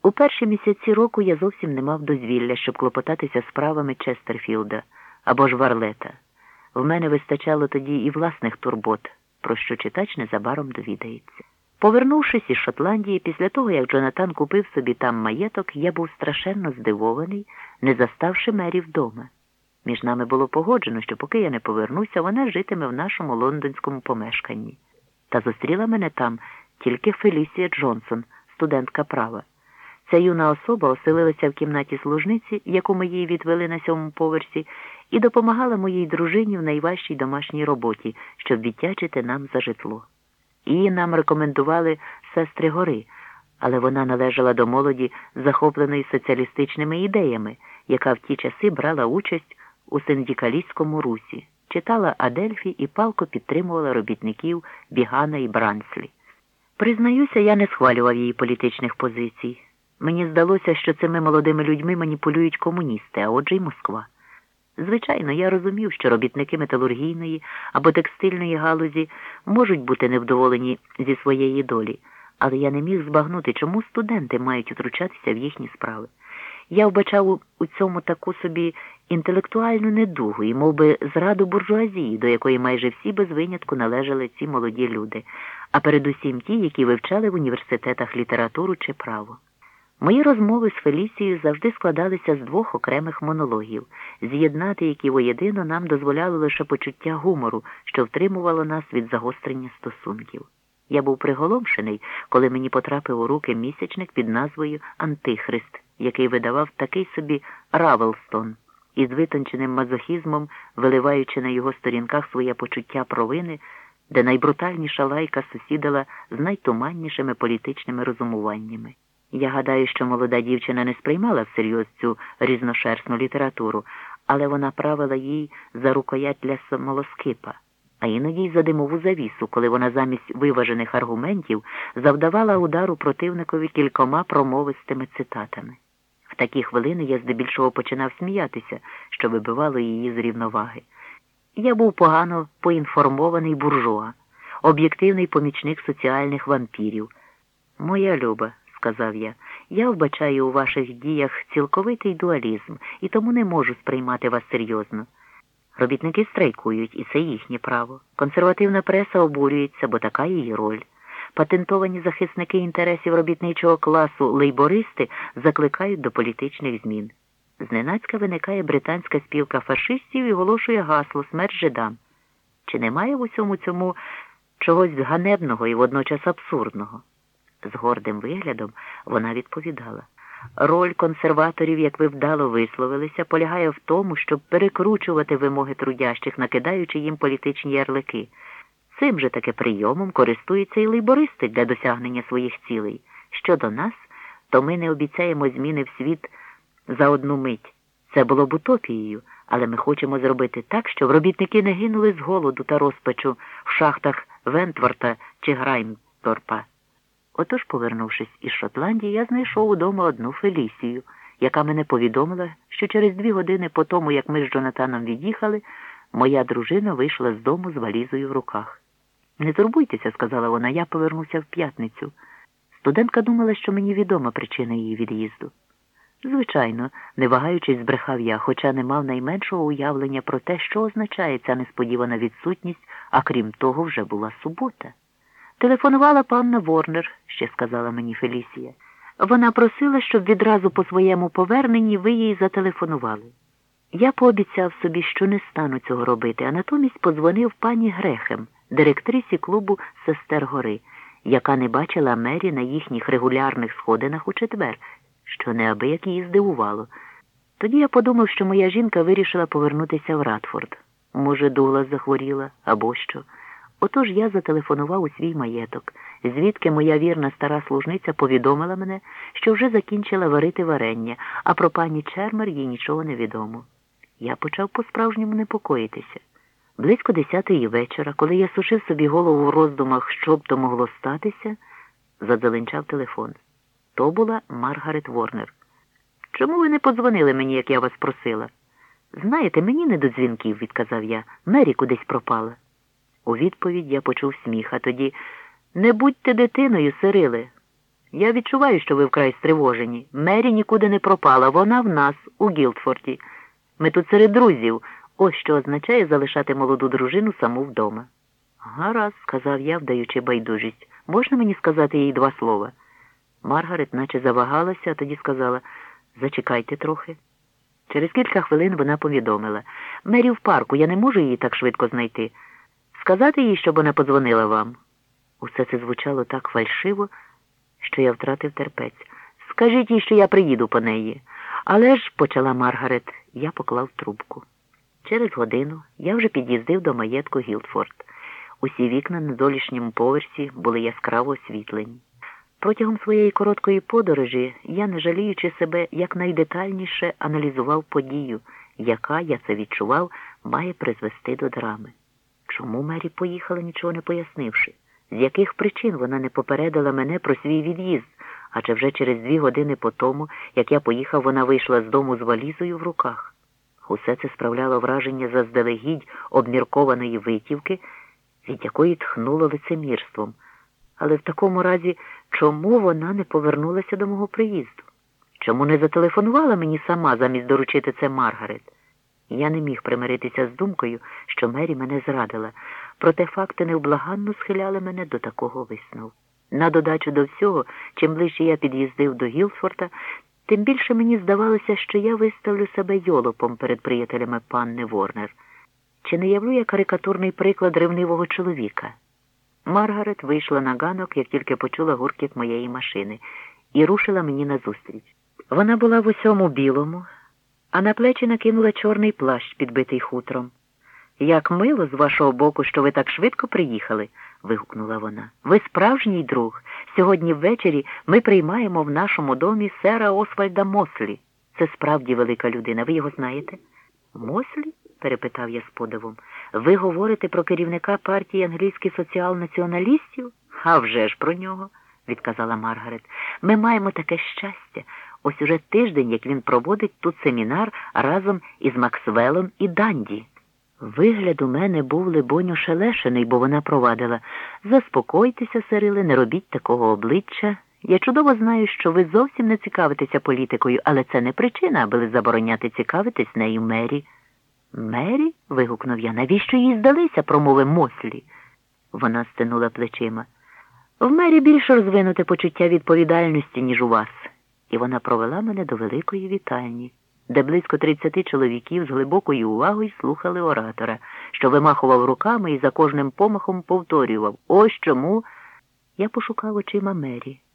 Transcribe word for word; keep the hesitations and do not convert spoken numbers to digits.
У перші місяці року я зовсім не мав дозвілля, щоб клопотатися справами Честерфілда або ж Варлета. В мене вистачало тоді і власних турбот, про що читач незабаром довідається. Повернувшись із Шотландії, після того, як Джонатан купив собі там маєток, я був страшенно здивований, не заставши Мері вдома. Між нами було погоджено, що поки я не повернуся, вона житиме в нашому лондонському помешканні. Та зустріла мене там тільки Фелісія Джонсон, студентка права. Ця юна особа оселилася в кімнаті служниці, яку ми їй відвели на сьомому поверсі, і допомагала моїй дружині в найважчій домашній роботі, щоб відтячити нам за житло. Її нам рекомендували сестри Гори, але вона належала до молоді, захопленої соціалістичними ідеями, яка в ті часи брала участь у синдикалістському русі, читала Адельфі і палко підтримувала робітників Бігана і Бранслі. Признаюся, я не схвалював її політичних позицій. Мені здалося, що цими молодими людьми маніпулюють комуністи, а отже й Москва. Звичайно, я розумів, що робітники металургійної або текстильної галузі можуть бути невдоволені зі своєї долі, але я не міг збагнути, чому студенти мають втручатися в їхні справи. Я вбачав у цьому таку собі інтелектуальну недугу і мов би, зраду буржуазії, до якої майже всі без винятку належали ці молоді люди, а передусім ті, які вивчали в університетах літературу чи право. Мої розмови з Фелісією завжди складалися з двох окремих монологів, з'єднати які воєдино нам дозволяло лише почуття гумору, що втримувало нас від загострення стосунків. Я був приголомшений, коли мені потрапив у руки місячник під назвою «Антихрист», який видавав такий собі Равелстон, із витонченим мазохізмом, виливаючи на його сторінках своє почуття провини, де найбрутальніша лайка сусідала з найтуманнішими політичними розумуваннями. Я гадаю, що молода дівчина не сприймала всерйоз цю різношерстну літературу, але вона правила їй за рукоять для смолоскипа, а іноді й за димову завісу, коли вона замість виважених аргументів завдавала удару противникові кількома промовистими цитатами. В такі хвилини я здебільшого починав сміятися, що вибивало її з рівноваги. Я був погано поінформований буржуа, об'єктивний помічник соціальних вампірів. «Моя Люба», – сказав я, – «я вбачаю у ваших діях цілковитий дуалізм і тому не можу сприймати вас серйозно. Робітники страйкують, і це їхнє право. Консервативна преса обурюється, бо така її роль. Патентовані захисники інтересів робітничого класу лейбористи закликають до політичних змін. Зненацька виникає британська спілка фашистів і оголошує гасло «Смерть жидам». Чи немає в усьому цьому чогось ганебного і водночас абсурдного?» З гордим виглядом вона відповідала: «Роль консерваторів, як ви вдало висловилися, полягає в тому, щоб перекручувати вимоги трудящих, накидаючи їм політичні ярлики. Цим же таки прийомом користуються і лейбористи для досягнення своїх цілей. Щодо нас, то ми не обіцяємо зміни в світ за одну мить. Це було б утопією, але ми хочемо зробити так, щоб робітники не гинули з голоду та розпачу в шахтах Вентворта чи Граймторпа». Отож, повернувшись із Шотландії, я знайшов удома одну Фелісію, яка мене повідомила, що через дві години по тому, як ми з Джонатаном від'їхали, моя дружина вийшла з дому з валізою в руках. «Не турбуйтеся», – сказала вона, – «я повернуся в п'ятницю». Студентка думала, що мені відома причина її від'їзду. Звичайно, не вагаючись, збрехав я, хоча не мав найменшого уявлення про те, що означає ця несподівана відсутність, а крім того, вже була субота. «Телефонувала панна Ворнер», – ще сказала мені Фелісія. «Вона просила, щоб відразу по своєму поверненні ви їй зателефонували». Я пообіцяв собі, що не стану цього робити, а натомість подзвонив пані Грехем, директрисі клубу «Сестер Гори», яка не бачила Мері на їхніх регулярних сходинах у четвер, що неабияк її здивувало. Тоді я подумав, що моя жінка вирішила повернутися в Радфорд. Може, Дуглас захворіла, або що. Отож я зателефонував у свій маєток, звідки моя вірна стара служниця повідомила мене, що вже закінчила варити варення, а про пані Чермер їй нічого не відомо. Я почав по-справжньому непокоїтися. Близько десятої вечора, коли я сушив собі голову в роздумах, що б то могло статися, задзеленчав телефон. То була Маргарет Ворнер. «Чому ви не подзвонили мені, як я вас просила?» «Знаєте, мені не до дзвінків», – відказав я. «Мері кудись пропала». У відповідь я почув сміх, а тоді: «Не будьте дитиною, Сириле. Я відчуваю, що ви вкрай стривожені. Мері нікуди не пропала, вона в нас, у Гілдфорті. Ми тут серед друзів. Ось що означає залишати молоду дружину саму вдома. Гаразд, сказав я, вдаючи байдужість. Можна мені сказати їй два слова? Маргарет наче завагалася, а тоді сказала, зачекайте трохи. Через кілька хвилин вона повідомила. Мері в парку, я не можу її так швидко знайти. Сказати їй, щоб вона подзвонила вам? Усе це звучало так фальшиво, що я втратив терпець. Скажіть їй, що я приїду по неї. Але ж, почала Маргарет, я поклав трубку. Через годину я вже під'їздив до маєтку Гілдфорт. Усі вікна на долішньому поверсі були яскраво освітлені. Протягом своєї короткої подорожі я, не жаліючи себе, якнайдетальніше аналізував подію, яка, я це відчував, має призвести до драми. Чому Мері поїхала, нічого не пояснивши? З яких причин вона не попередила мене про свій від'їзд? Адже вже через дві години по тому, як я поїхав, вона вийшла з дому з валізою в руках. Усе це справляло враження заздалегідь обміркованої витівки, від якої тхнуло лицемірством. Але в такому разі, чому вона не повернулася до мого приїзду? Чому не зателефонувала мені сама, замість доручити це Маргарет? Я не міг примиритися з думкою, що Мері мене зрадила, проте факти невблаганно схиляли мене до такого висновку. На додачу до всього, чим ближче я під'їздив до Гілдфорта, тим більше мені здавалося, що я виставлю себе йолопом перед приятелями панни Ворнер. Чи не явлю я карикатурний приклад ревнивого чоловіка? Маргарет вийшла на ганок, як тільки почула гуркіт моєї машини, і рушила мені назустріч. Вона була в усьому білому, а на плечі накинула чорний плащ, підбитий хутром. «Як мило з вашого боку, що ви так швидко приїхали!» – вигукнула вона. «Ви справжній друг. Сьогодні ввечері ми приймаємо в нашому домі сера Освальда Мослі. Це справді велика людина. Ви його знаєте?» «Мослі?» – перепитав я з подивом. «Ви говорите про керівника партії англійських соціал-націоналістів?» «А вже ж про нього!» – відказала Маргарет. «Ми маємо таке щастя. Ось уже тиждень, як він проводить тут семінар разом із Максвеллом і Данді». Вигляд у мене був, либонь, ошелешений, бо вона провадила. «Заспокойтеся, Сириле, не робіть такого обличчя. Я чудово знаю, що ви зовсім не цікавитеся політикою, але це не причина, аби забороняти цікавитись нею Мері». «Мері?» – вигукнув я. «Навіщо їй здалися промови Мослі?» Вона стинула плечима. «В Мері більш розвинуте почуття відповідальності, ніж у вас». І вона провела мене до великої вітальні, де близько тридцяти чоловіків з глибокою увагою слухали оратора, що вимахував руками і за кожним помахом повторював: «Ось чому...» Я пошукав очима Мері,